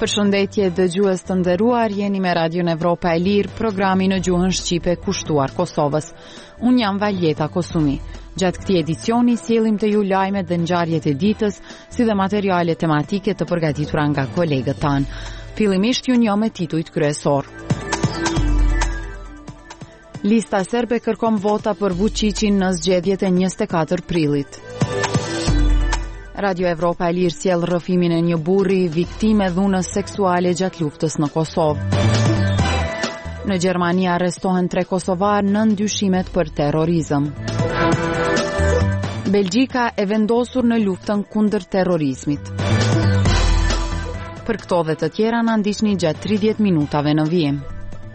Përshëndetje dëgjues të nderuar, jeni me Radion Evropa e Lirë, programi në gjuhën shqipe kushtuar Kosovës. Unë jam Valjeta Kosumi. Gjatë këtij edicioni sjellim të ju lajmet dhe ngjarjet e ditës, si dhe materiale tematike të përgatitura nga kolegët tanë. Fillimisht ju njoh me titujt kryesor. Lista serbe kërkon vota për Vučićin në zgjedhjet e 24 prillit. Radio Evropa e Lirë sjell rrëfimin e një burri viktime dhunës seksuale gjatë luftës në Kosovë. Në Gjermani arrestohen 3 kosovarë nën dyshimet për terrorizëm. Belgjika e vendosur në luftën kundër terrorizmit. Për këto dhe të tjera na ndiqni gjatë 30 minutave në vijim.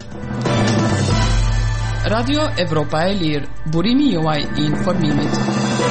Radio Evropa e Lirë, burimi juaj I informimit.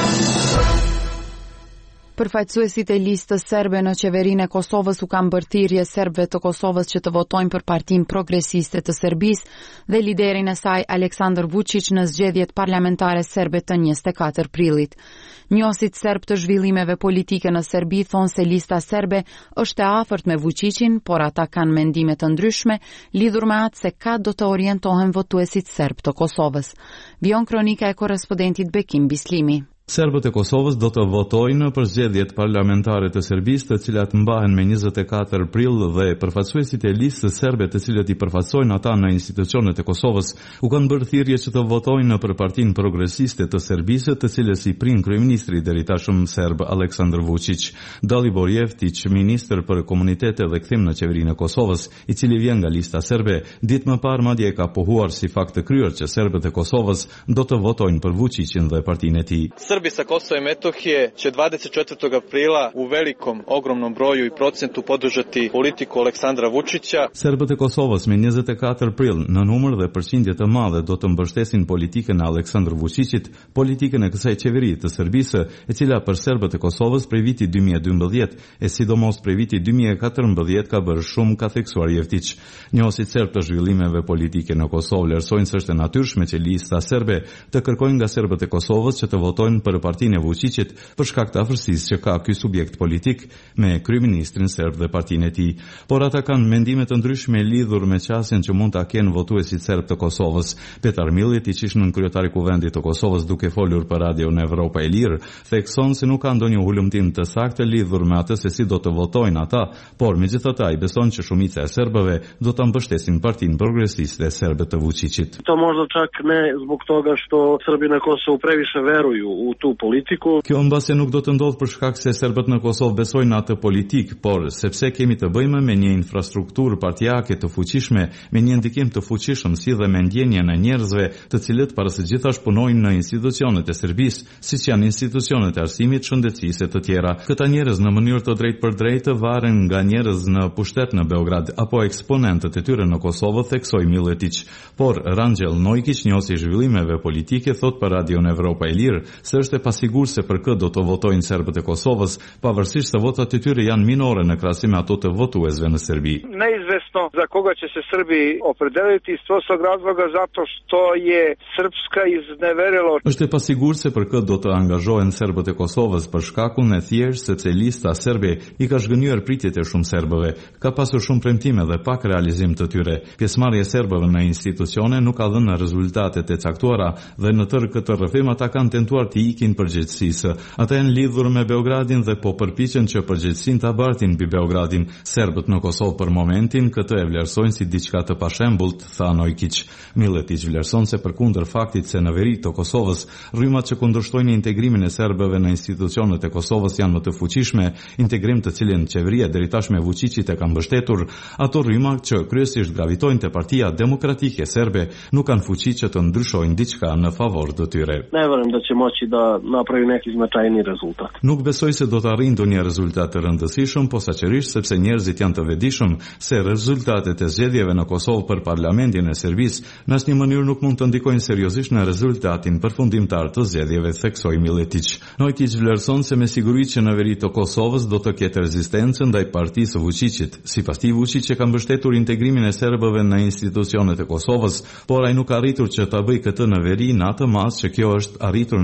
Përfaqësuesit e listës serbe në qeverinë e Kosovës u kanë bërë thirrje serbëve të Kosovës që të votojnë për Partinë Progresiste të Serbisë dhe liderin e saj Aleksandar Vučić në zgjedhjet parlamentare serbe të 24 prillit. Njohësit serb të zhvillimeve politike në Serbi thonë se lista serbe është e afërt me Vučićin, por ata kanë mendime të ndryshme lidhur me atë se ka do të orientohen votuesit serb të Kosovës. Vion kronika e korrespondentit Bekim Bislimi. Serbët e Kosovës do të votojnë për zgjedhjet parlamentare të Serbisë, të cilat mbahen me 24 prill dhe përfaqësuesit e listës serbe të cilët I përfaqësojnë ata në institucionet e Kosovës u kanë bërë thirrje që të votojnë për Partinë Progresiste të Serbisë, të cilës I prin kryeministri deri tashëm serb Aleksandar Vučić. Dalibor Jeftić, ministër për komunitete dhe kthim në qeverinë e Kosovës, I cili vjen nga lista serbe, ditë më parë madje ka pohuar si fakt të kryer që serbët e Kosovës do të votojnë për Vučićin dhe partinë e tij. Srbi sa Kosova I Metohije će 24. aprila u velikom, ogromnom broju I procentu podržati politiku Aleksandra Vučića. Serbët e Kosovës me 24 prill në numër dhe përqindje të madhe do të mbështesin politikën e Aleksandar Vučićit, politikën e kësaj qeverie të Serbisë, e cila për serbët e Kosovës prej vitit 2012 e sidomos prej vitit 2014 ka bërë shumë, ka theksuar Jeftić. Njohësit serb të zhvillimeve politike në Kosovë vlerësojnë se është e natyrshme që lista serbe të kërkojnë nga serbët e Kosovës që të votojnë për partinë e Vučićit për shkak të afërsisë që ka ky subjekt politik me kryeministrin serb dhe partinë e tij. Por ata kanë mendime të ndryshme lidhur me qasjen që mund ta kenë votuesit serb të Kosovës. Petar Millet, I qishën kryetari I Kuvendit të Kosovës, duke folur për Radio në Evropa e Lirë, thekson se nuk ka ndonjë hulumtim të saktë lidhur me atë se si do të votojnë ata, por megjithatë ai beson që shumica e serbëve do ta mbështesin Partinë Progresiste serbe të Vučićit. To možda čak ne zbog toga što Srbi na Kosovu previše veruju u tu politiku. Kjo mbase nuk do të ndodhë për shkak se serbët në Kosovë besojnë atë politik, por sepse kemi të bëjmë me një infrastrukturë partijake të fuqishme, me një ndikim të fuqishëm si dhe me ndjenjen e njerëzve, të cilët para së gjithash punojnë në institucionet e Serbisë, siç janë institucionet e arsimit, shëndetësisë e të tjera. Këta njerëz në mënyrë të drejtë varen nga njerëz në pushtet në Beograd apo eksponentët e tyre në Kosovë, theksoi Miletić. Por Rangjel Nojkić, njohësi I zhvillimeve politike, thot për Radio Evropa e Lirë se është e pasigurt se për kë do të votojnë serbët e Kosovës, pavarësisht se votat e tyre janë minore në krahasim me ato të votuesve në Serbi. Neizvesno za koga će se Srbi opredeliti iz prostog razloga zato što je srpska izneverilo. Është e pasigurt se për kë do të angazhohen serbët e Kosovës për shkakun e thjesht sepse lista serbe I ka zhgënjur pritjet e shumë serbëve. Ka pasur shumë premtime dhe pak realizim të tyre. Pjesëmarrja e serbëve në institucione nuk ka dhënë rezultatet e caktuara dhe në tërë këtë rrëfim ata kanë tentuar të ikin përgjegjësisë. Ata janë lidhur me Beogradin dhe po përpiqen që përgjegjësinë ta bartin mbi Beogradin. Serbët në Kosovë për momentin këtë e vlerësojnë si diçka të pashembullt, tha Nojkić. Miletić vlerëson se përkundër faktit se në veri të Kosovës rrymat që kundërshtojnë integrimin e serbëve në institucionet e Kosovës janë më të fuqishme, integrim të cilin qeveria deri tash me Vučićit e ka mbështetur, ato rryma që kryesisht gravitojnë te Partia Demokratike serbe nuk kanë fuqi që të ndryshojnë diçka në favor të tyre. Ne vjerujem da će moći da napravi neki značajni rezultat. Nuk besoj se do të arrijë ndonjë rezultat të rëndësishëm, posaçërisht sepse njerëzit janë të vetëdijshëm se rezultatet e zgjedhjeve në Kosovë për parlamentin e Serbisë në asnjë mënyrë nuk mund të ndikojnë seriozisht në rezultatin përfundimtar të zgjedhjeve, theksoi Miletić. Nojkić vlerëson se me siguri që në veri të Kosovës do të ketë rezistencë ndaj partisë Vučićit. Sipas tij Vučić ka mbështetur integrimin e serbëve në institucionet e Kosovës, por ai nuk arritur që ta bëjë këtë në veri në atë mas që kjo është arritur në pjesën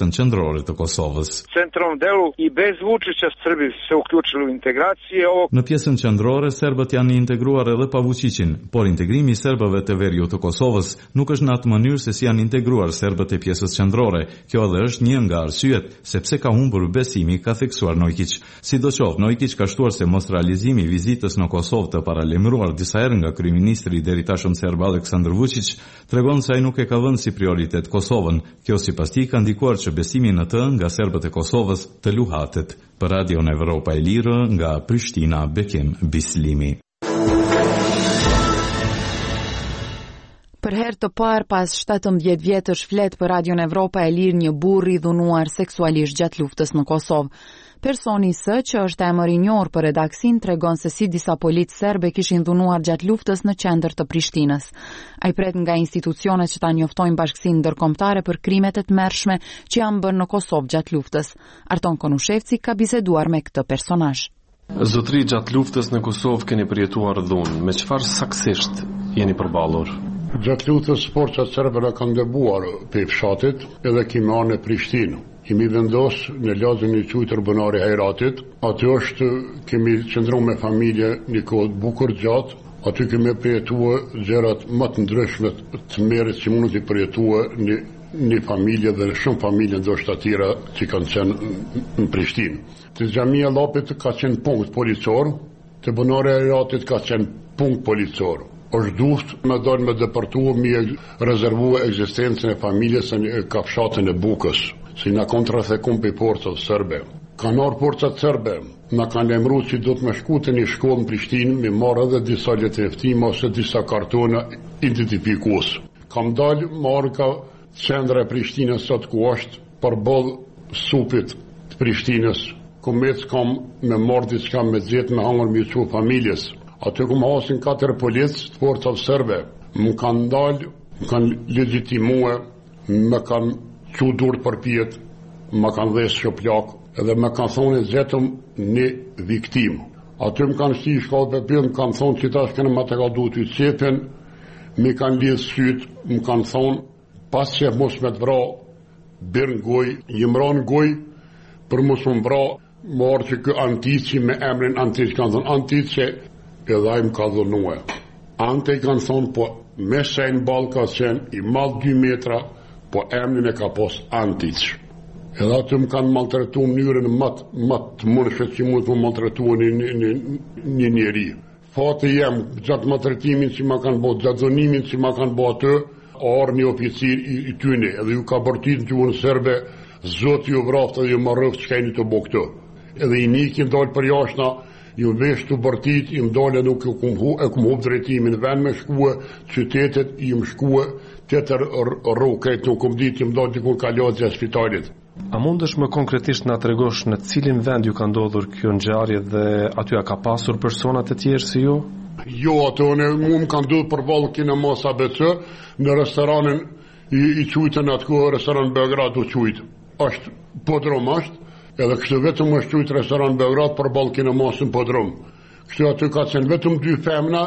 pjesën qendrore të Kosovës. Centrom delu I bez Vučića Srbi se uključili u integracije. Në pjesën qendrore serbët janë integruar edhe pa Vučićin, por integrimi I serbëve të veriut të Kosovës nuk është në atë mënyrë se si janë integruar serbët e pjesës qendrore. Kjo edhe është një nga arsyet sepse ka humbur besimi, ka theksuar Nojkić. Sidoqoftë, Nojkić ka shtuar se mos realizimi I vizitës në Kosovë të paralajmëruar disa herë nga kryeministri deri tashëm serb Aleksandar Vučić tregon se ai nuk e ka vënë si prioritet Kosovën. Kjo sipas tij ka ndikuar që besimi në të nga serbët e Kosovës të luhatet. Për Radio Evropa e Lirë nga Prishtina, Bekim Bislimi. Për herë të parë pas 17 vjetësh flet për Radio Evropa e Lirë një burr I dhunuar seksualisht gjatë luftës në Kosovë. Personi S, që është emër I njohur për redaksin, tregon se si disa polic serbe kishin dhunuar gjatë luftës në qendër të Prishtinës. Ai pret nga institucionet që ta njoftojnë Bashkësinë Ndërkombëtare për krimet e tmerrshme që janë bërë në Kosovë gjatë luftës. Arton Konushevci ka biseduar me këtë personazh. Zotri, gjatë luftës në Kosovë keni përjetuar dhunë. Me çfarë saktësisht jeni përballur? Gjatë luftës forcat serbe na kanë dëbuar pe fshatit edhe kemi marrë në Prishtinë. Kemi vendosë në lagjen e quajtur Banari Hajratit. Aty është kemi qëndruar me familje një kohë bukur gjatë. Aty kemi përjetuar gjërat më të ndryshme të mirë që mund të përjetuar një familje dhe shumë familje ndoshta të tjera që kanë qenë në Prishtinë. Te xhamia Llapit ka qenë punkt policor, te Banari Hajratit ka qenë punkt policor. Është duft me dalë me deportuar mi rezervua ekzistencën e familjes në kafshatën e Bukës, si na kontrathekum pe forcat serbe. Kanë ardhur forcat serbe, na kanë lajmëruar se do të më shkute një shkollë në Prishtinë, me marrë edhe disa letërheftime ose disa kartona identifikues. Kam dalë marrë ka qendra e Prishtinës sot ku është përballë supit të Prishtinës, ku kam me marrë diçka me xhet me hangër me çu familjes. Aty ku më hasin 4 policë të forcat serbe, më kanë dalë, më kanë legjitimue, më kanë që durë për pjetë, më kanë dhesë shëplak, edhe më kanë thonë zetëm një viktim. Aty më kanë shti shkallë për pjetë, më kanë thonë që tash kënë më të ka duhet të qepin, më kanë lidhë sytë, më kanë thonë, pas që mos me të vra, birë në goj, jëmë ra në goj, për mos më vra, më arë që kë Antici me emrin Antici, kanë thonë Antici, edhe ajmë ka dhunue. Ante I kanë thonë, po me sejnë balë ka qenë, I malë 2 metra, po emrin e ka pos Antic. Edhe aty më kanë maltretu mënyrën më të mundshme që mund të më maltretu një njeri. Fati jem, gjatë maltretimin që ma kanë bo, gjatë dhunimin që ma kanë bo aty, arë një oficir I tyne, edhe ju ka bërtit në gjuhën serbe, zoti ju vraftë edhe ju më rëftë që ka një të bo këtë. Edhe I nikin dalë për jashna, ju vesh të bërtit, I më dalë nuk e kum hub drejtimin, ven me shkue, qytetet, I më shkue, tjetër rrugët, nuk kum dit, I më dalë dikur ka lagja e spitalit. A mundesh më konkretisht na tregosh në cilin vend ju ka ndodhur kjo ngjarje dhe aty a ka pasur persona të tjerë si ju? Jo, ato më kanë ndodhur përballë kina mos ABC në restoranin I quajtën atko restoran Beograd u quajt. Është podrom është, edhe kështu vetëm është quajt restoran Beograd përballë kina mosën podrom. Kështu aty ka qenë vetëm 2 femna,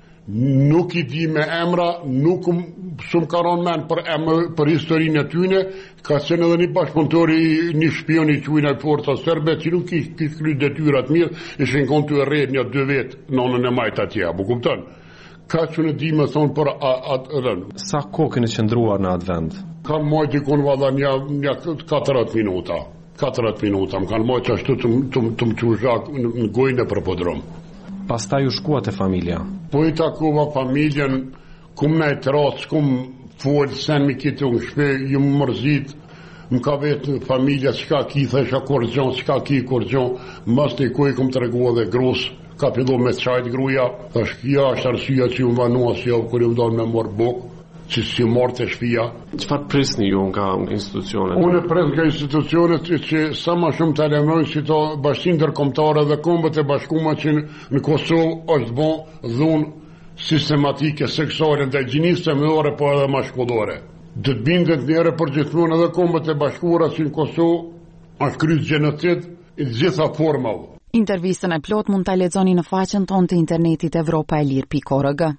nuk I di me emra, nuk shumë ka ronë men për historinë e tyne, ka qenë edhe një bashkëpunëtori, një shpion I quajnë e forca serbe, që nuk kishë kry detyrat mirë, ishin konë të rrejt një 2 vetë nonën e majtë atje, bu kupton? Ka që në di me thonë për atë. Sa kohë keni qëndruar në atë vend? Kanë majtë dikon valla një 40 minuta. 40 minuta, më kanë majtë që ashtu të më quzhak në gojnë e për podrom. Pastaj u shkuat e familja? Po I takova familjen, kum në e të ratë, kum folë, sen mi kitë unë shpe, ju më mërzit, më ka vetë familja, qka ki, thesha korgjon, qka ki korgjon, mas të I kuj kum të regua dhe grusë, ka pillu me qajt gruja, thash kja është arsia që ju më vanua si javë, kër ju më dalë me morë bukë, që si marë të shpia. Çfarë prisni ju nga institucionet? Unë pres nga institucionet që sa ma shumë të alemrojnë si to Bashkinë Ndërkombëtare dhe Kombët e Bashkuara që në Kosovë është bon dhunë sistematike seksuale ndaj gjinisë femërore po edhe maskullore. Do të bindet njëre për gjithmonë edhe Kombët e Bashkuara që në Kosovë është kryer gjenocid I gjitha formave. Intervistën e plot mund ta lexoni në faqen tonë të internetit evropaelir.org.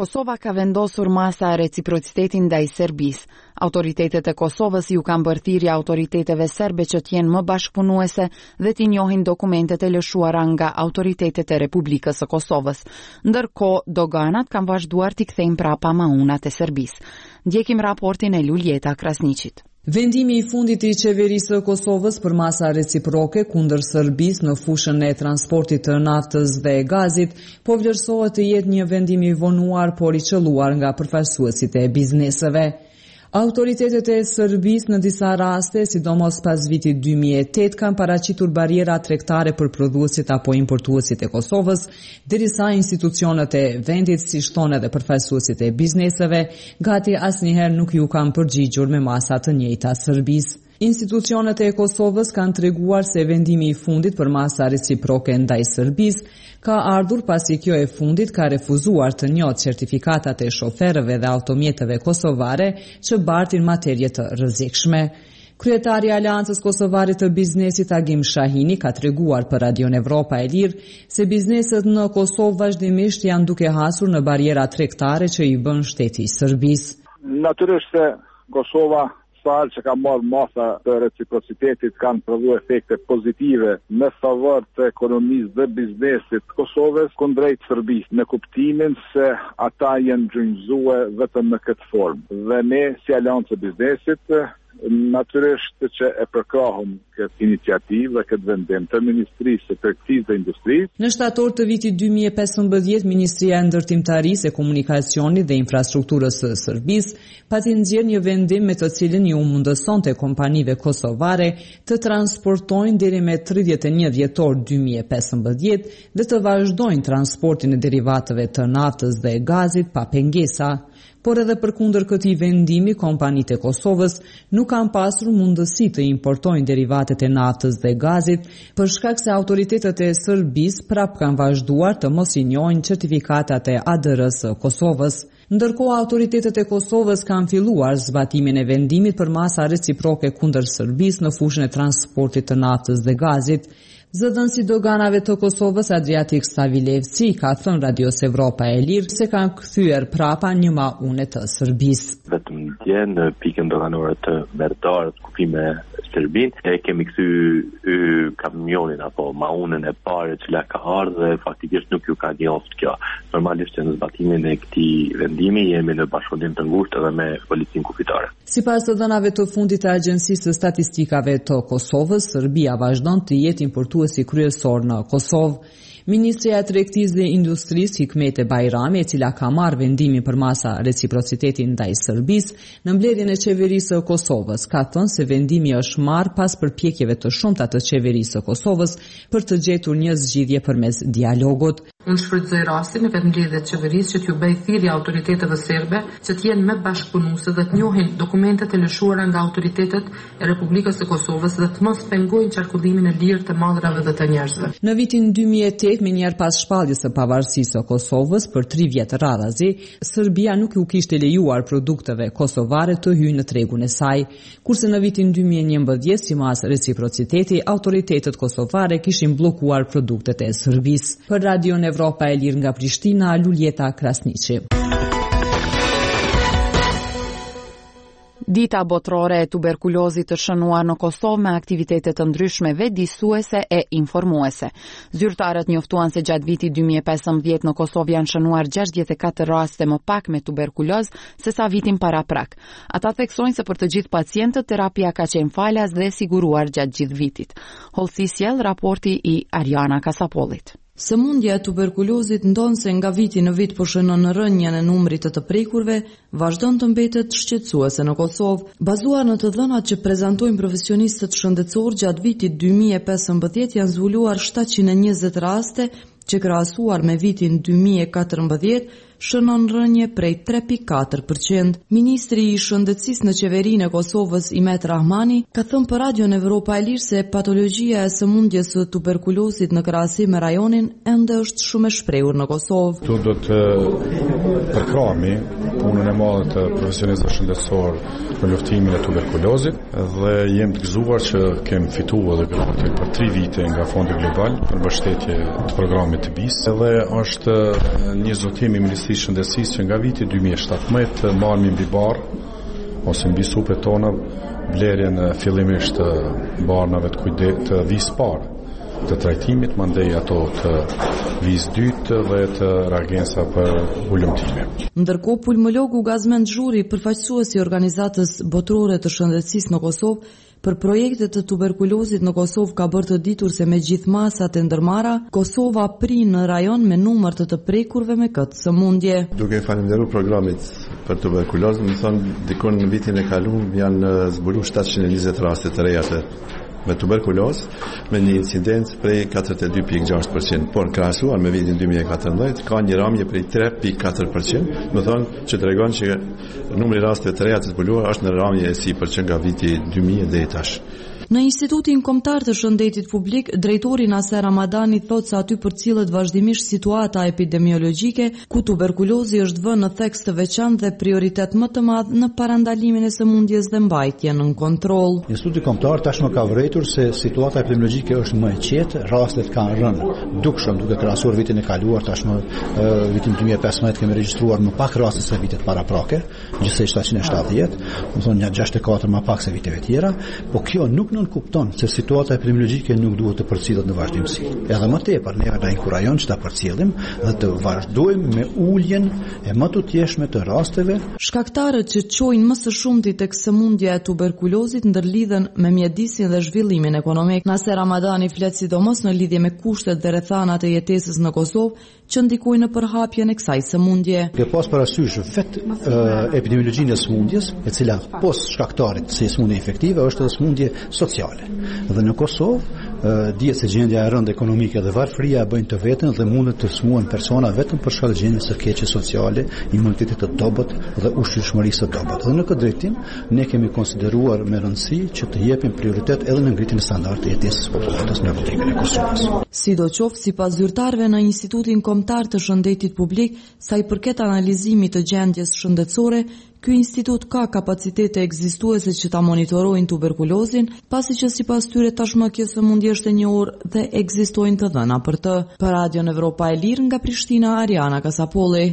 Kosova ka vendosur masa reciprocitetin ndaj Serbisë. Autoritetet e Kosovës ju kanë bërthirje autoriteteve serbe që t'jenë më bashkëpunuese dhe t'i njohin dokumentet e lëshuara nga autoritetet e Republikës së Kosovës. Ndërkohë, doganat kanë vazhduar t'i kthejnë prapa maunat e Serbisë. Ndjekim raportin e Luljeta Krasniqit. Vendimi i fundit i qeverisë së Kosovës për masa reciproke kundër Serbisë në fushën e transportit të naftës dhe gazit po vlerësohet të jetë një vendim i vonuar por i qelluar nga përfaqësuesit e bizneseve. Autoritetet e Serbisë në disa raste, sidomos pas vitit 2008, kanë paraqitur bariera tregtare për prodhuesit apo importuesit e Kosovës, derisa institucionet e vendit, si shton edhe përfaqësuesit e bizneseve, gati asnjëherë nuk ju kanë përgjigjur me masa të njëjta Serbisë. Institucionet e Kosovës kanë treguar se vendimi i fundit për masa reciproke ndaj Serbisë ka ardhur pasi kjo e fundit ka refuzuar të njohë certifikatat e shoferëve dhe automjeteve kosovare që bartin materje të rrezikshme. Kryetari i Aleancës Kosovare të Biznesit Agim Shahini ka treguar për Radion Evropa e Lirë se bizneset në Kosovë vazhdimisht janë duke hasur në bariera tregtare që i bën shteti i Serbisë. Natyrisht se Kosova që ka marrë masa të reciprocitetit kanë prodhuar efekte pozitive në favor të ekonomisë dhe biznesit të Kosovës kundrejt Serbisë, në kuptimin se ata janë gjynjëzuar vetëm në këtë formë. Dhe ne si Aleancë e Biznesit natyrisht që e përkrahum këtë iniciativë dhe këtë vendim të Ministrisë së Tregtisë dhe Industrisë. Në shtator të vitit 2015, Ministria e Ndërtimtarisë, e Komunikacionit dhe Infrastrukturës së Serbisë pati nxjerrë një vendim me të cilin ju mundësonte kompanive kosovare të transportojnë deri me 31 dhjetor 2015 dhe të vazhdojnë transportin e derivateve të naftës dhe gazit pa pengesa. Por edhe përkundër këtij vendimi, kompanitë e Kosovës nuk kanë pasur mundësi të importojnë derivatet e naftës dhe gazit për shkak se autoritetet e Serbisë prap kanë vazhduar të mos i njohin certifikatat e ADR-s së Kosovës. Ndërkohë, autoritetet e Kosovës kanë filluar zbatimin e vendimit për masa reciproke kundër Serbisë në fushën e transportit të naftës dhe gazit. Zëdhënësi doganave të Kosovës Adriatik Stavilevci ka thënë Radios Evropa e Lirë se kanë kthyer prapa një maune të Serbisë. Vetëm dje në pikën doganore të Merdarit kufi me Serbinë e kemi kthy kamionin apo maunën e parë që ka ardhur dhe faktikisht nuk ju ka njoftë kjo. Normalisht në zbatimin e këtij vendimi jemi në bashkëpunim të ngushtë edhe me policinë kufitare. Sipas të dhënave të fundit të Agjencisë së Statistikave të Kosovës, Serbia vazhdon të jetë importuesi kryesor në Kosovë. Ministria e Tregtisë dhe Industrisë Hikmete Bajrami, e cila ka marrë vendimin për masa reciprocitetin ndaj Serbisë në mbledhjen e qeverisë së Kosovës, ka thënë se vendimi është marrë pas përpjekjeve të shumta të qeverisë së Kosovës për të gjetur një zgjidhje përmes dialogut. Unë shfrytëzoj rastin në vetë mbledhjet qeverisë që t'ju bëj thirrje autoriteteve serbe që të jenë më bashkëpunuese dhe të njohin dokumentet e lëshuara nga autoritetet e Republikës së Kosovës dhe të mos pengojnë qarkullimin e lirë të madhrave dhe të njerëzve. Në vitin 2008, me njerë pas shpalljes së pavarësisë së Kosovës për 3 vjet radhazi, Serbia nuk ju kishte lejuar produkteve kosovare të hyjnë në tregun e saj, kurse në vitin 2011, sipas reciprociteti, autoritetet kosovare kishin bllokuar produktet e Serbisë. Për Radion Evropa e Lirë nga Prishtina, Luljeta Krasniqi. Dita botrore e tuberkulozit të shënuar në Kosovë me aktivitete të ndryshme vetëdijsuese e informuese. Zyrtarët njoftuan se gjatë vitit 2015 në Kosovë janë shënuar 64 raste më pak me tuberkuloz se sa vitin paraprak. Ata theksojnë se për të gjithë pacientët terapia ka qenë falas dhe siguruar gjatë gjithë vitit. Hollësi sjell raporti i Ariana Kasapollit. Sëmundja e tuberkulozit ndonse nga viti në vit po shënon rënien e numrit të prekurve, vazhdon të mbetet shqetësuese në Kosovë. Bazuar në të dhënat që prezantojnë profesionistët shëndetësor, gjatë vitit 2015 janë zbuluar 720 raste që krahasuar me vitin 2014 shënon rënje prej 3.4%. Ministri i Shëndetësisë në qeverinë e Kosovës, Imet Rahmani, ka thënë për Radion Evropa e Lirë se patologjia e sëmundjes së tuberkulozit në krahasim me rajonin ende është shumë e shprehur në Kosovë. Tu do të përkrahemi punën e madhe të profesionistëve shëndetësor në luftimin e tuberkulozit dhe jem të gëzuar që kem fituar edhe grantin për 3 vite nga Fondi Global për mbështetje të programit të BIS. Edhe është një zotim i Ministrisë së Shëndetësisë që nga viti 2017 marrim mbi barë ose mbi supet tona blerjen fillimisht të barnave të vizë parë të trajtimit, mandej ato të vizë dytë dhe të reagenca për ulëmtime. Ndërkohë, pulmologu Gazmend Zhuri, përfaqësuesi i Organizatës Botërore të Shëndetësisë në Kosovë, për projektet të tuberkulozit në Kosovë ka bërë të ditur se me gjithë masat e ndërmarra, Kosova prin në rajon me numër të prekurve me këtë sëmundje. Duke falenderuar programit për tuberkulozë, më thonë dikon në vitin e kaluar janë zbuluar 720 raste të reja me tuberkulozë, me një incidencë prej 42.6%, por krahasuar me vitin 2014 ka një ramje prej 3.4%, më thonë që tregon që numri rasteve të reja të zbuluar është në ramje e sipërgjithshme nga viti 2000 deri tash. Në Institutin Kombëtar të Shëndetit Publik, drejtori Naser Ramadani thotë se aty përcillet vazhdimisht situata epidemiologjike ku tuberkulozi është vënë në theks të veçantë dhe prioritet më të madh në parandalimin e sëmundjes dhe mbajtjen në kontroll. Instituti Kombëtar tashmë ka vërejtur se situata epidemiologjike është më e qetë, rastet kanë rënë dukshëm duke krahasuar vitin e kaluar, tashmë vitin 2015 kemi regjistruar më pak raste se vitet paraprake, gjithsej 770, do të thonë 64 më pak se viteve tjera, po kjo nuk kupton se situata epidemiologjike nuk duhet të përcillet në vazhdimsi. Edhe më tepër ne na inkurajon që ta përcjellim dhe të vazhdojmë me uljen e më të tjeshme të rasteve. Shkaktarët që çojnë më së shumti tek sëmundja e tuberkulozit ndërlidhen me mjedisin dhe zhvillimin ekonomik. Naser Ramadani flet sidomos në lidhje me kushtet dhe rrethanat e jetesës në Kosovë që ndikojnë në përhapjen e kësaj sëmundje. Ke pas parasysh vetë epidemiologjinë e sëmundjes, e cila pos shkaktarit se sëmundje efektive është edhe sëmundje sociale. Dhe në Kosovë dihet se gjendja e rëndë ekonomike dhe varfëria bëjnë të vetën dhe mundet të smuhen persona vetëm për shkak të gjendjes së keqe sociale, imunitetit të dobët dhe ushqyeshmërisë së dobët. Dhe në këtë drejtim ne kemi konsideruar me rëndësi që të jepim prioritet edhe në ngritjen e standardit të jetesës së popullatës në rrugën e Kosovës. Sidoqoftë, sipas zyrtarëve në Institutin Kombëtar të Shëndetit Publik, sa i përket analizimit të gjendjes shëndetësore, ky institut ka kapacitete ekzistuese që ta monitorojnë tuberkulozin, pasi që sipas tyre tashmë kjo sëmundje është e njohur dhe ekzistojnë të dhëna për të. Për Radio Evropa e Lirë nga Prishtina, Ariana Kasapolli.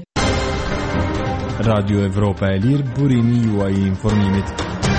Radio Evropa e Lirë, burimi juaj i informimit.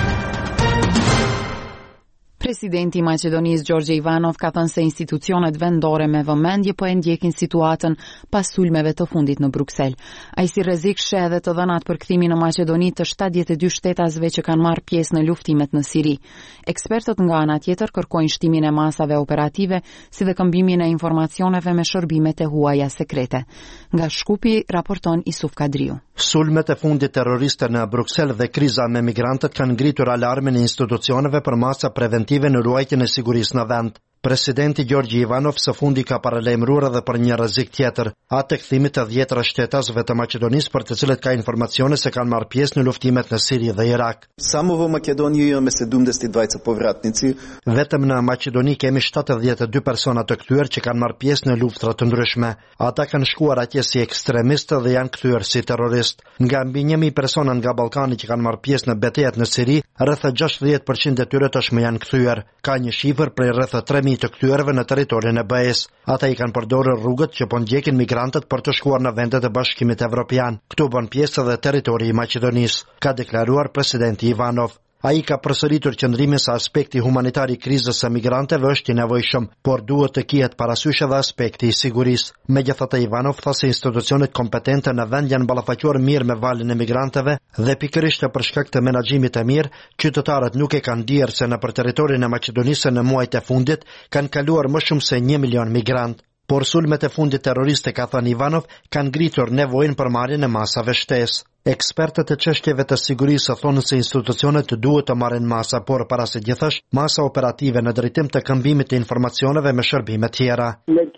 Presidenti i Maqedonisë Gjorgje Ivanov ka thënë se institucionet vendore me vëmendje po e ndjekin situatën pas sulmeve të fundit në Bruksel. Ai si rrezik sheh edhe të dhënat për kthimin në Maqedoni të 72 shtetasve që kanë marrë pjesë në luftimet në Siri. Ekspertët nga ana tjetër kërkojnë shtimin e masave operative, si dhe këmbimin e informacioneve me shërbimet e huaja sekrete. Nga Shkupi raporton Isuf Kadriu. Sulmet e fundit terroriste në Bruksel dhe kriza me migrantët kanë ngritur alarmin e institucioneve për masa preventive në ruajtjen e sigurisë në vend. Presidenti Gjorgje Ivanov së fundi ka paralajmëruar edhe për një rrezik tjetër, atë kthimit të 10 shtetasve të Maqedonisë për të cilët ka informacione se kanë marrë pjesë në luftimet në Siri dhe Irak. Samo во Македонiju imаме 72 povratnici. Vetëm në Maqedoni kemi 72 persona të kthyer që kanë marrë pjesë në luftra të ndryshme. Ata kanë shkuar atje si ekstremistë dhe janë kthyer si terroristë. Nga mbi 1000 persona nga Ballkani që kanë marrë pjesë në betejat në Siri, rreth 60% e tyre tashmë janë kthyer. Ka një shifër prej rreth 3000 të kthyerëve në territorin e BE-s. Ata i kanë përdorur rrugët që po ndjekin migrantët për të shkuar në vendet e Bashkimit Evropian. Këtu bën pjesë edhe territori i Maqedonisë, ka deklaruar presidenti Ivanov. Ai ka përsëritur qëndrimin se aspekti humanitar i krizës së migrantëve është i nevojshëm, por duhet të kihet parasysh edhe aspekti i sigurisë. Megjithatë, Ivanov tha se institucionet kompetente në vend janë ballafaquar mirë me valin e migrantëve dhe pikërisht për shkak të menaxhimit të mirë, qytetarët nuk e kanë dier se nëpër territorin e Maqedonisë në muajt e fundit kanë kaluar më shumë se 1 milion migrant. Por sulmet e fundit terroriste, ka thënë Ivanov, kanë ngritur nevojën për marrjen e masave shtesë. Ekspertët e çështjeve të sigurisë thonë se institucionet duhet të marrin masa, por para së gjithësh, masa operative në drejtim të këmbimit të informacioneve me shërbime tjera.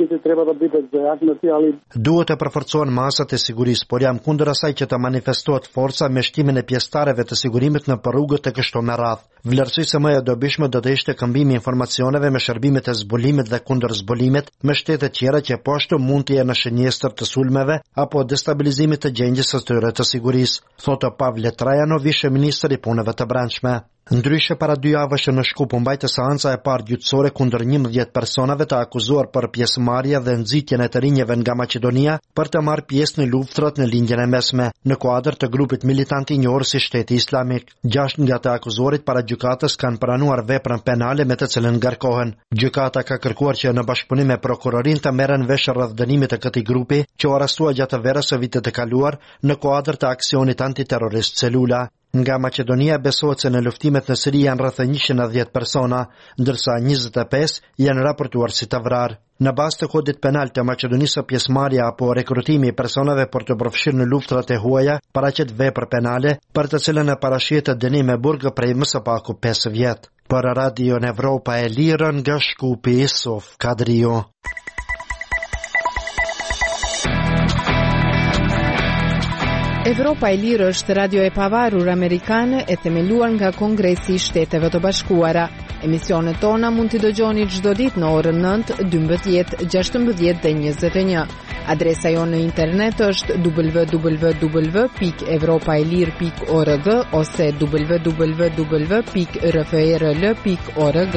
Duhet të përforcohen masat e sigurisë, por jam kundër asaj që të manifestohet forca me shtimin e pjesëtarëve të sigurimit në rrugët e kështu me radhë. Vlerësoj se më e dobishme do të ishte këmbimi i informacioneve me shërbimet e zbulimit dhe kundër zbulimit me shtete tjera që poshtë mund të jenë shënjestër të sulmeve apo destabilizimit të gjendjes së tyre të sigurisë. sigurisë, thotë Pavle Trajanović, ministri i punëve të brendshme. Ndryshe para 2 javësh në Shkup u mbajtë seanca e parë gjyqësore kundër 11 personave të akuzuar për pjesëmarrje dhe nxitjen e të rinjeve nga Maqedonia për të marrë pjesë në luftrat në lindjen e mesme, në kuadër të grupit militant i njohur si Shteti Islamik. 6 nga të akuzuarit para gjykatës kanë pranuar veprën penale me të cilën ngarkohen. Gjykata ka kërkuar që në bashkëpunim me prokurorin të merren vesh rreth dënimit të këtij grupi, që u arrestua gjatë verës së vitit të kaluar në kuadër të aksionit antiterrorist Celula. Nga Maqedonia besohet se në luftimet në Siri janë rreth 110 persona, ndërsa 25 janë raportuar si të vrarë. Në bazë të kodit penal të Maqedonisë, pjesëmarrja apo rekrutimi i personave për të përfshirë në luftrat e huaja paraqet vepër penale, për të cilën e parashihet dënim me burg prej më së paku 5 vjet. Për Radio Evropa e Lirë nga Shkupi, Sof Kadrio. Evropa e Lirë është radio e pavarur amerikane e themeluar nga Kongresi i Shteteve të Bashkuara. Emisionet tona mund t'i dëgjoni çdo ditë në orën 9, 12, 16 dhe 21. Adresa jonë në internet është www.evropaelir.org ose www.rfrl.org.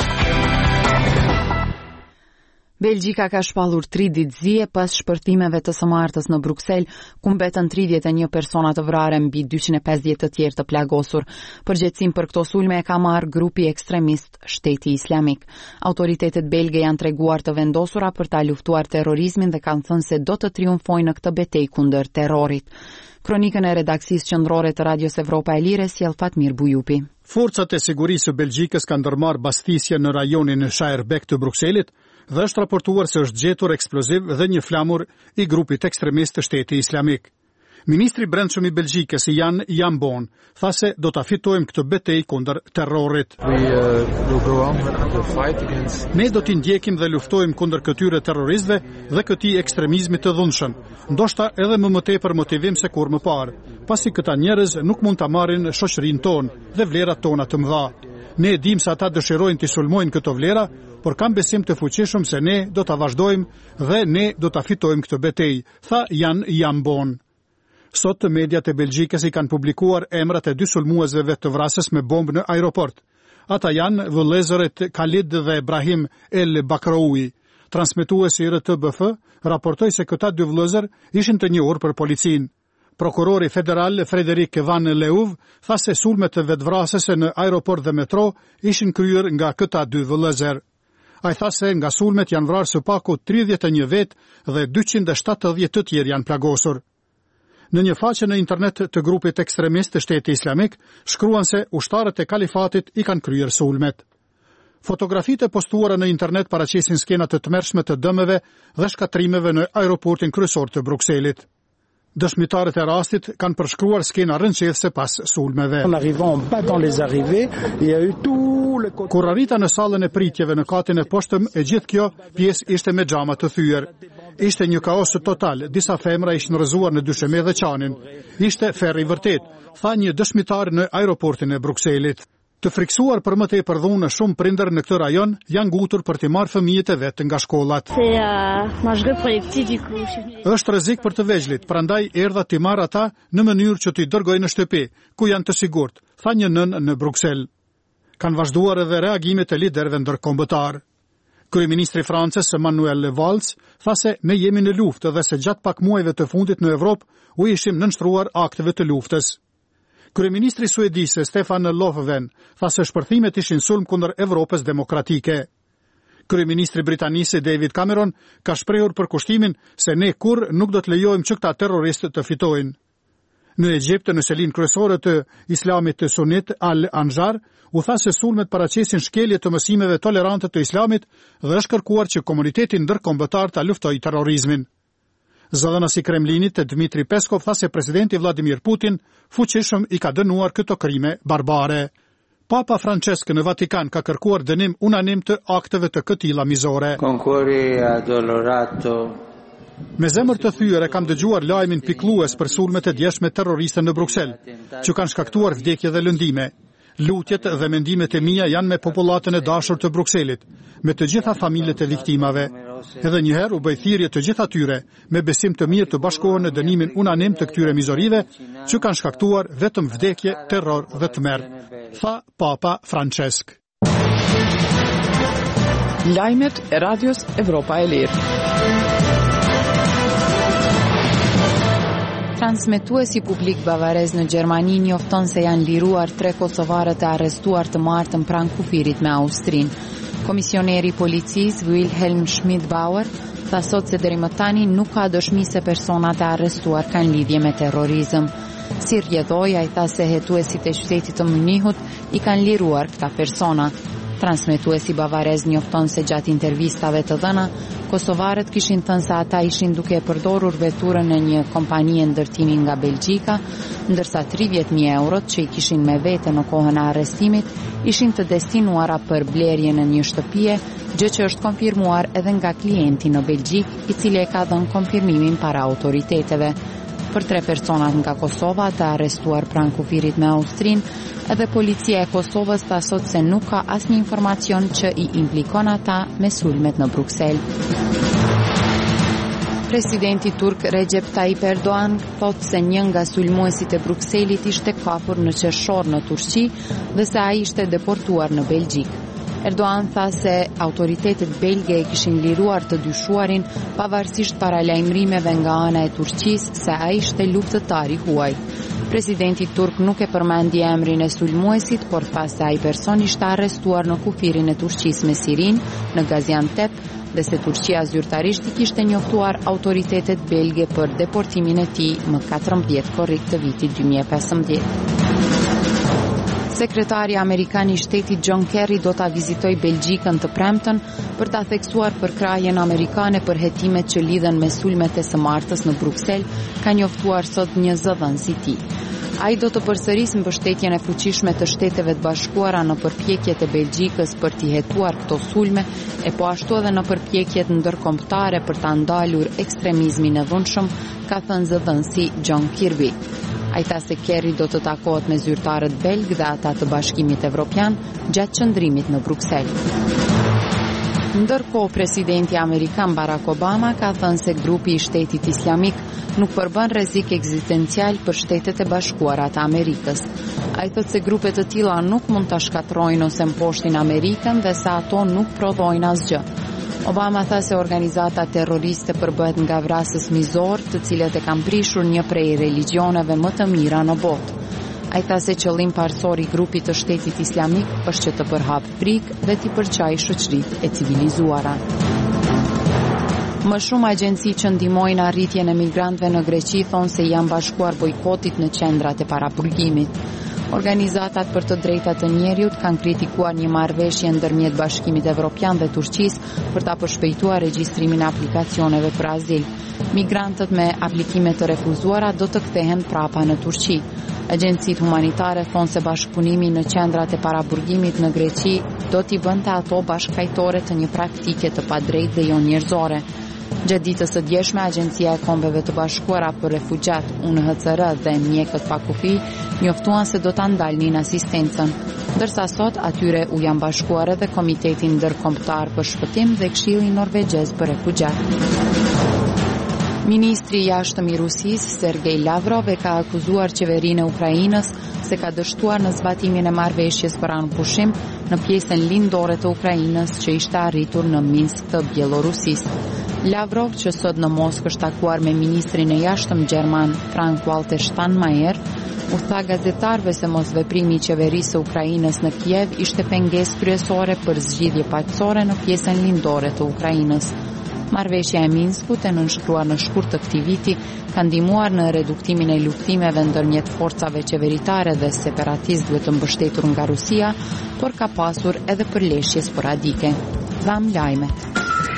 Belgjika ka shpallur 3 ditë zie pas shpërthimeve të së martës në Bruksel, ku mbetën 31 persona të vrarë mbi 250 të tjerë të plagosur. Përgjegjësinë për këto sulme e ka marrë grupi ekstremist Shteti Islamik. Autoritetet belge janë treguar të vendosura për ta luftuar terrorizmin dhe kanë thënë se do të triumfojnë në këtë betejë kundër terrorit. Kronikën e redaksisë qendrore të Radios Evropa e Lirë sjell Fatmir Bujupi. Forcat e sigurisë së Belgjikës kanë ndërmarrë bastisje në rajonin e Schaerbeek të Brukselit dhe është raportuar se është gjetur eksploziv dhe një flamur i grupit ekstremist të Shteti Islamik. Ministri i Brendshëm i Belgjikës, Jan Jambon, tha se do ta fitojmë këtë betejë kundër terrorit. Ne do t'i ndjekim dhe luftojmë kundër këtyre terroristëve dhe këtij ekstremizmi të dhunshëm, ndoshta edhe më tepër motivim se kur më parë, pasi këta njerëz nuk mund ta marrin shoqërinë tonë dhe vlerat tona të mëdha. Ne e dim se ata dëshirojnë të sulmojnë këto vlera, por kam besim të fuqishëm se ne do ta vazhdojmë dhe ne do ta fitojmë këtë betejë, tha Jan Jambon. Sot të mediat e Belgjikës i kanë publikuar emrat e 2 sulmuesve të vrasës me bombë në aeroport. Ata janë vëllezërit Khalid dhe Ibrahim El Bakraoui. Transmetuesi i RTBF raportoi se këta 2 vëllezër ishin të njohur për policinë. Prokurori federal Frederik Van Leuv tha se sulmet të vetvrasëse në aeroport dhe metro ishin kryer nga këta 2 vëllezër. Ai tha se nga sulmet janë vrarë së paku 31 vet dhe 270 të tjerë janë plagosur. Në një faqe në internet të grupit ekstremist të Shteti Islamik, shkruan se ushtarët e kalifatit i kanë kryer sulmet. Fotografitë e postuara në internet paraqesin skena të tmerrshme të dëmeve dhe shkatrimeve në aeroportin kryesor të Brukselit. Dëshmitarët e rastit kanë përshkruar skena rënqethse pas sulmeve. Kur arrita në sallën e pritjeve në katin e poshtëm, e gjithë kjo pjesë ishte me xhama të thyer. Ishte një kaos total, disa femra ishin rrëzuar në dysheme dhe qanin. Ishte ferri vërtet, tha një dëshmitar në aeroportin e Brukselit. Të friksuar për më tepër dhunë, shumë prindër në këtë rajon janë ngutur për të marrë fëmijët e vet nga shkollat. Është rrezik për të vegjëlit, prandaj erdha të marr ata në mënyrë që t'i dërgoj në shtëpi, ku janë të sigurt, tha një nën në Bruksel. Kanë vazhduar edhe reagimet e liderëve ndërkombëtar. Kryeministri i Francës Manuel Valls tha se ne jemi në luftë dhe se gjatë pak muajve të fundit në Evropë u ishim nënshtruar akteve të luftës. Kryeministri suedis Stefan Löfven tha se shpërthimet ishin sulm kundër Evropës demokratike. Kryeministri britanisë David Cameron ka shprehur përkushtimin se ne kurrë nuk do të lejojmë që këta terroristë të fitojnë. Në Egjipt, në selin kryesore të Islamit të Sunit Al-Anjar, u tha se sulmet paraqesin shkelje të mësimeve tolerante të Islamit dhe është kërkuar që komuniteti ndërkombëtar ta luftojë terrorizmin. Zëdhënësi i Kremlinit Dmitri Peskov tha se presidenti Vladimir Putin fuqishëm i ka dënuar këto krime barbare. Papa Francesc në Vatikan ka kërkuar dënim unanim të akteve të këtilla mizore. Me zemër të thyer kam dëgjuar lajmin pikëllues për sulmet e djeshme terroriste në Bruksel, që kanë shkaktuar vdekje dhe lëndime. Lutjet dhe mendimet e mia janë me popullatën e dashur të Brukselit, me të gjitha familjet e viktimave. Edhe njëherë u bë thirrje të gjithë atyre me besim të mirë të bashkohen në dënimin unanim të këtyre mizorive që kanë shkaktuar vetëm vdekje, terror dhe tmerr, tha Papa Francesc. Lajmet e Radios Evropa e Lirë. Transmetuesi publik bavarez në Gjermani njofton se janë liruar 3 kosovarët e arrestuar të martën pranë kufirit me Austrinë. Komisioneri i policisë Wilhelm Schmidbauer tha sot se deri më tani nuk ka dëshmi se personat e arrestuar kanë lidhje me terrorizëm. Si rrjedhoi, ai tha se hetuesit e qytetit të Munihut i kanë liruar këta persona. Transmetuesi bavarez njofton se gjatë intervistave të dhëna, kosovarët kishin thënë se ata ishin duke përdorur veturën në një kompani ndërtimi nga Belgjika, ndërsa 30.000 eurot që i kishin me vete në kohën e arrestimit ishin të destinuara për blerje në një shtëpie, gjë që është konfirmuar edhe nga klienti në Belgjik, i cili e ka dhënë konfirmimin para autoriteteve. Për 3 personat nga Kosova të arrestuar pranë kufirit me Austrinë, edhe policia e Kosovës tha sot se nuk ka asnjë informacion që i implikon ata me sulmet në Bruksel. Presidenti turk Recep Tayyip Erdogan thot se një nga sulmuesit e Brukselit ishte kapur në qershor në Turqi dhe se ai ishte deportuar në Belgjik. Erdogan tha se autoritetet belge e kishin liruar të dyshuarin pavarësisht paralajmërimeve nga ana e Turqisë se ai ishte luftëtar i huaj. Presidenti turk nuk e përmendi emrin e sulmuesit, por tha se ai person ishte arrestuar në kufirin e Turqisë me Sirin në Gaziantep dhe se Turqia zyrtarisht i kishte njoftuar autoritetet belge për deportimin e tij më 14 korrik të vitit 2015. Sekretari Amerikan I Shtetit John Kerry do ta vizitoj Belgjikën të premten për ta theksuar përkrahjen amerikane për hetimet që lidhen me sulmet e së martës në Bruksel, ka njoftuar sot një zëdhënës I tij. Ai do të përsërisë mbështetjen e fuqishme të Shteteve të Bashkuara në përpjekjet e Belgjikës për t'i hetuar këto sulme, e po ashtu edhe në përpjekjet ndërkombëtare për ta ndalur ekstremizmin e dhunshëm, ka thënë zëdhënësi John Kirby. Ai tha se Kerry do të takohet me zyrtarët belg dhe ata të Bashkimit Evropian gjatë qëndrimit në Bruksel. Ndërkohë, presidenti amerikan Barack Obama ka thënë se grupi I Shtetit Islamik nuk përbën rrezik ekzistencial për Shtetet e Bashkuara të Amerikës. Ai thotë se grupe të tilla nuk mund ta shkatrojnë ose mposhtin Amerikën dhe se ato nuk prodhojnë asgjë. Obama tha se organizata terroriste përbëhet nga vrasës mizor, të cilët e kanë prishur një prej religioneve më të mira në botë. Ai tha se qëllim parsor I grupit të Shtetit Islamik është që të përhap frikë dhe t'i përqajë shoqëritë e civilizuara. Më shumë agjenci që ndihmojnë arritjen e migrantëve në Greqi thonë se janë bashkuar bojkotit në qendrat e paraburgimit. Organizatat për të drejtat të njerëzit kanë kritikuar një marrëveshje ndërmjet Bashkimit Evropian dhe Turqisë për ta përshpejtuar regjistrimin e aplikacioneve për azil. Migrantët me aplikime të refuzuara do të kthehen prapa në Turqi. Agjencitë humanitare thonë se bashkëpunimi në qendrat e paraburgimit në Greqi do t'i bënte ato bashkëkajtore të një praktike të padrejtë dhe jo njerëzore. Gjatë ditës së djeshme, Agjencia e Kombeve të Bashkuara për Refugjat, UNHCR dhe Mjekët pa kufi njoftuan se do ta ndalnin asistencën, ndërsa sot atyre u janë bashkuar edhe Komiteti Ndërkombëtar për Shpëtim dhe Këshilli Norvegjez për Refugjat. Ministri I Jashtëm I Rusisë, Sergej Lavrov, e ka akuzuar qeverinë e Ukrainës se ka dështuar në zbatimin e marrëveshjes për anëpushim në pjesën lindore të Ukrainës që ishte arritur në Minsk të Bielorusisë. Lavrov, që sot në Moskë është takuar me ministrin e jashtëm gjerman Frank-Walter Steinmeier, u tha gazetarëve se mosveprimi I qeverisë së Ukrainës në Kiev ishte pengesë kryesore për zgjidhje paqësore në pjesën lindore të Ukrainës. Marrëveshja e Minskut e nënshkruar në shkurt të këtij viti ka ndihmuar në reduktimin e luftimeve ndërmjet forcave qeveritare dhe separatistëve të mbështetur nga Rusia, por ka pasur edhe përleshje sporadike. Dham lajmet.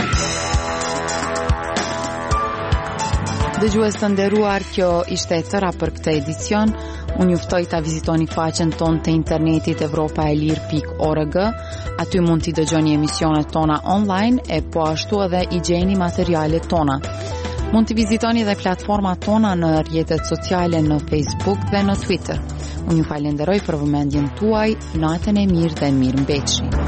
Dëgjues të nderuar, kjo ishte e tëra për këtë edicion. Unë juftoj ta vizitoni faqen tonë të internetit evropaelir.org. Aty mund t'i dëgjoni emisionet tona online e po ashtu edhe I gjeni materialet tona. Mund t'i vizitoni dhe platformat tona në rrjetet sociale në Facebook dhe në Twitter. Unë ju falenderoj për vëmendjen tuaj, natën e mirë dhe mirëmbëjtje.